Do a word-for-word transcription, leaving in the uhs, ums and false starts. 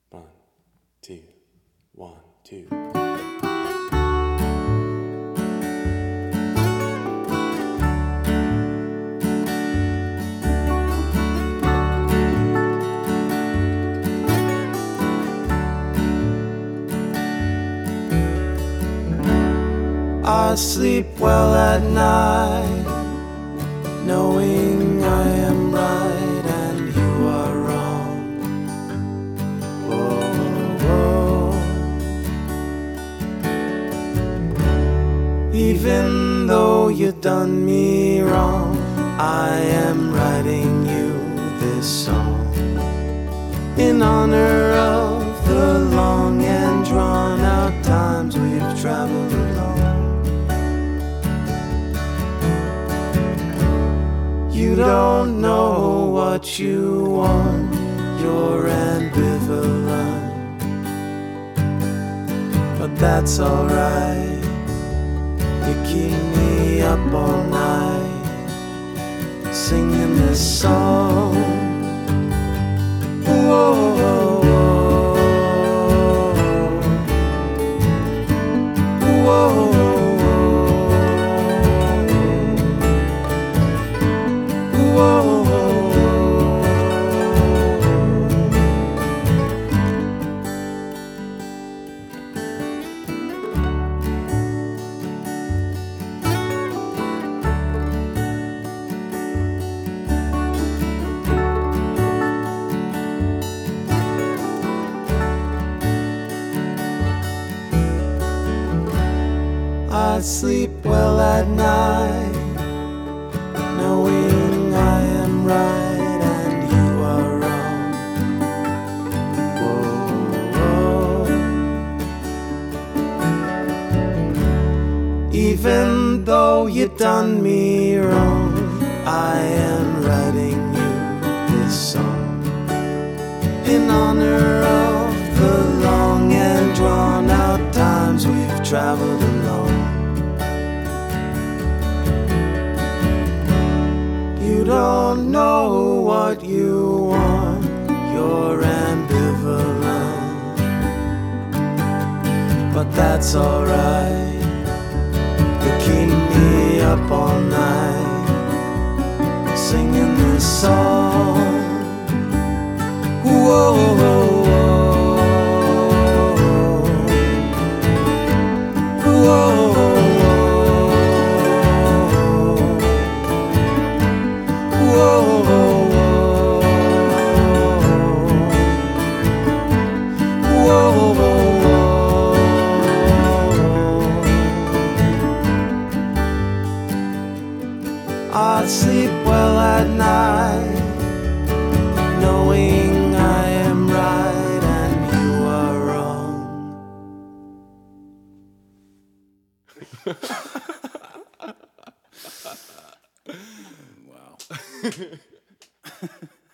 One, two, one, two. I sleep well at night, knowing I am right and you are wrong. Whoa, whoa. Even though you've done me wrong, I am writing you this song in honor of the long and drawn out times we've traveled along. You don't know what you want, you're ambivalent, but that's alright. You keep me up all night, singing this song. Whoa, whoa, whoa, whoa. I sleep well at night, knowing I am right and you are wrong. Whoa, whoa. Even though you done me wrong, I am writing you this song in honor of the long and drawn out times we've traveled along. You don't know what you want, you're ambivalent, but that's alright. You keep me up all night, singing this song. Whoa, whoa, whoa, whoa. I sleep well at night, knowing I am right and you are wrong. Wow.